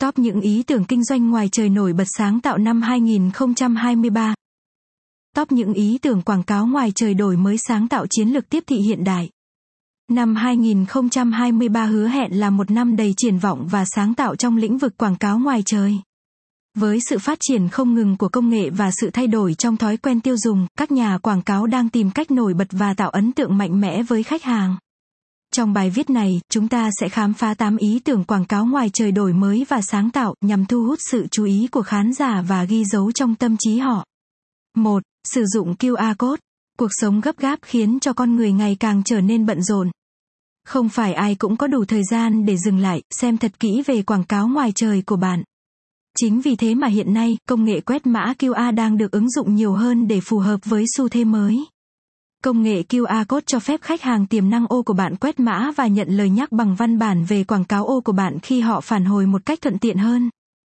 Top những ý tưởng kinh doanh ngoài trời nổi bật sáng tạo năm 2023. Top những ý tưởng quảng cáo ngoài trời đổi mới sáng tạo chiến lược tiếp thị hiện đại. Năm 2023 hứa hẹn là một năm đầy triển vọng và sáng tạo trong lĩnh vực quảng cáo ngoài trời. Với sự phát triển không ngừng của công nghệ và sự thay đổi trong thói quen tiêu dùng, các nhà quảng cáo đang tìm cách nổi bật và tạo ấn tượng mạnh mẽ với khách hàng. Trong bài viết này, chúng ta sẽ khám phá 8 ý tưởng quảng cáo ngoài trời đổi mới và sáng tạo nhằm thu hút sự chú ý của khán giả và ghi dấu trong tâm trí họ. 1. Sử dụng QR code. Cuộc sống gấp gáp khiến cho con người ngày càng trở nên bận rộn. Không phải ai cũng có đủ thời gian để dừng lại, xem thật kỹ về quảng cáo ngoài trời của bạn. Chính vì thế mà hiện nay, công nghệ quét mã QR đang được ứng dụng nhiều hơn để phù hợp với xu thế mới. Công nghệ QR code cho phép khách hàng tiềm năng ô của bạn quét mã và nhận lời nhắc bằng văn bản về quảng cáo ô của bạn khi họ phản hồi một cách thuận tiện hơn.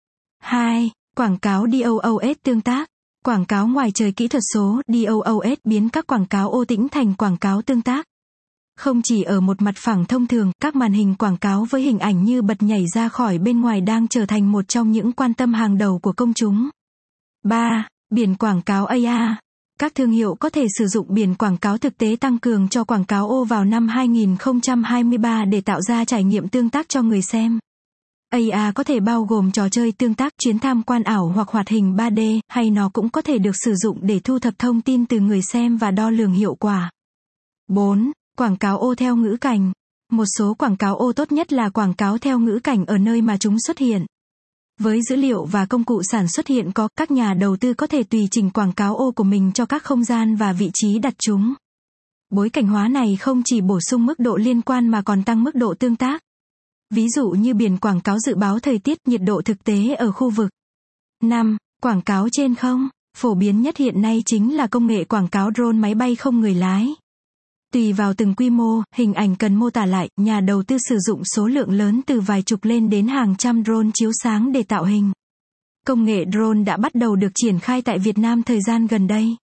2. Quảng cáo DOOS tương tác. Quảng cáo ngoài trời kỹ thuật số DOOS biến các quảng cáo ô tĩnh thành quảng cáo tương tác. Không chỉ ở một mặt phẳng thông thường, các màn hình quảng cáo với hình ảnh như bật nhảy ra khỏi bên ngoài đang trở thành một trong những quan tâm hàng đầu của công chúng. 3. Biển quảng cáo AR. Các thương hiệu có thể sử dụng biển quảng cáo thực tế tăng cường cho quảng cáo ô vào năm 2023 để tạo ra trải nghiệm tương tác cho người xem. AR có thể bao gồm trò chơi tương tác, chuyến tham quan ảo hoặc hoạt hình 3D, hay nó cũng có thể được sử dụng để thu thập thông tin từ người xem và đo lường hiệu quả. 4. Quảng cáo ô theo ngữ cảnh. Một số quảng cáo ô tốt nhất là quảng cáo theo ngữ cảnh ở nơi mà chúng xuất hiện. Với dữ liệu và công cụ sản xuất hiện có, các nhà đầu tư có thể tùy chỉnh quảng cáo ô của mình cho các không gian và vị trí đặt chúng. Bối cảnh hóa này không chỉ bổ sung mức độ liên quan mà còn tăng mức độ tương tác. Ví dụ như biển quảng cáo dự báo thời tiết, nhiệt độ thực tế ở khu vực. 5. Quảng cáo trên không. Phổ biến nhất hiện nay chính là công nghệ quảng cáo drone máy bay không người lái. Tùy vào từng quy mô, hình ảnh cần mô tả lại, nhà đầu tư sử dụng số lượng lớn từ vài chục lên đến hàng trăm drone chiếu sáng để tạo hình. Công nghệ drone đã bắt đầu được triển khai tại Việt Nam thời gian gần đây.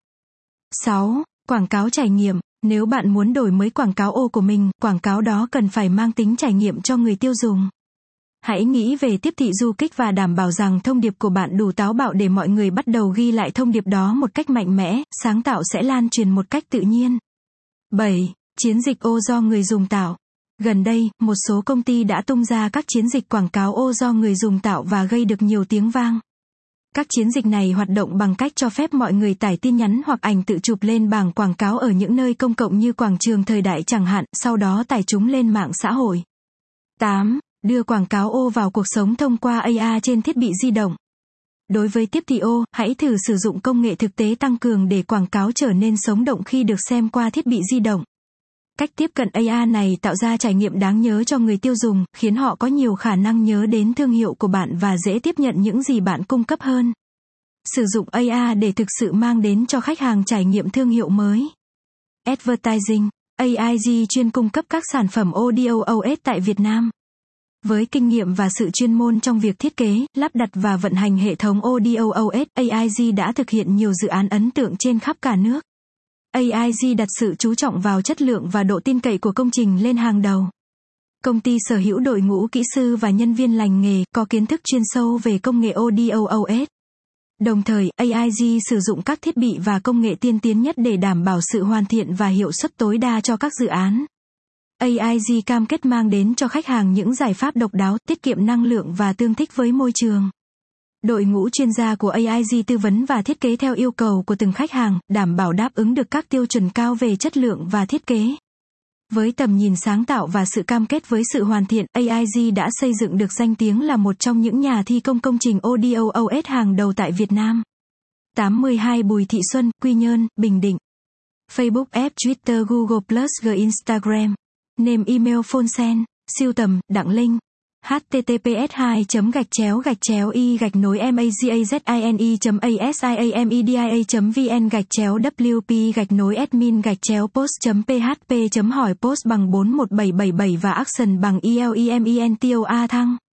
6. Quảng cáo trải nghiệm. Nếu bạn muốn đổi mới quảng cáo ô của mình, quảng cáo đó cần phải mang tính trải nghiệm cho người tiêu dùng. Hãy nghĩ về tiếp thị du kích và đảm bảo rằng thông điệp của bạn đủ táo bạo để mọi người bắt đầu ghi lại thông điệp đó một cách mạnh mẽ, sáng tạo sẽ lan truyền một cách tự nhiên. 7. Chiến dịch ô do người dùng tạo. Gần đây, một số công ty đã tung ra các chiến dịch quảng cáo ô do người dùng tạo và gây được nhiều tiếng vang. Các chiến dịch này hoạt động bằng cách cho phép mọi người tải tin nhắn hoặc ảnh tự chụp lên bảng quảng cáo ở những nơi công cộng như quảng trường thời đại chẳng hạn, sau đó tải chúng lên mạng xã hội. 8. Đưa quảng cáo ô vào cuộc sống thông qua AR trên thiết bị di động. Đối với tiếp thị ô, hãy thử sử dụng công nghệ thực tế tăng cường để quảng cáo trở nên sống động khi được xem qua thiết bị di động. Cách tiếp cận AR này tạo ra trải nghiệm đáng nhớ cho người tiêu dùng, khiến họ có nhiều khả năng nhớ đến thương hiệu của bạn và dễ tiếp nhận những gì bạn cung cấp hơn. Sử dụng AR để thực sự mang đến cho khách hàng trải nghiệm thương hiệu mới. Advertising. AIG chuyên cung cấp các sản phẩm audio OS tại Việt Nam. Với kinh nghiệm và sự chuyên môn trong việc thiết kế, lắp đặt và vận hành hệ thống audio OS, AIG đã thực hiện nhiều dự án ấn tượng trên khắp cả nước. AIG đặt sự chú trọng vào chất lượng và độ tin cậy của công trình lên hàng đầu. Công ty sở hữu đội ngũ kỹ sư và nhân viên lành nghề, có kiến thức chuyên sâu về công nghệ audio OS. Đồng thời, AIG sử dụng các thiết bị và công nghệ tiên tiến nhất để đảm bảo sự hoàn thiện và hiệu suất tối đa cho các dự án. AIG cam kết mang đến cho khách hàng những giải pháp độc đáo, tiết kiệm năng lượng và tương thích với môi trường. Đội ngũ chuyên gia của AIG tư vấn và thiết kế theo yêu cầu của từng khách hàng, đảm bảo đáp ứng được các tiêu chuẩn cao về chất lượng và thiết kế. Với tầm nhìn sáng tạo và sự cam kết với sự hoàn thiện, AIG đã xây dựng được danh tiếng là một trong những nhà thi công công trình audio OS hàng đầu tại Việt Nam. 82 Bùi Thị Xuân, Quy Nhơn, Bình Định. Facebook, F, Twitter, Google+, G, Instagram. Name, email, phone sen. Sưu tầm, Đặng Linh. https://magacheoe-maziaz-ine.vn/wp-admin-post.php hỏi post bằng 41777 và action bằng ELEMENTOA thăng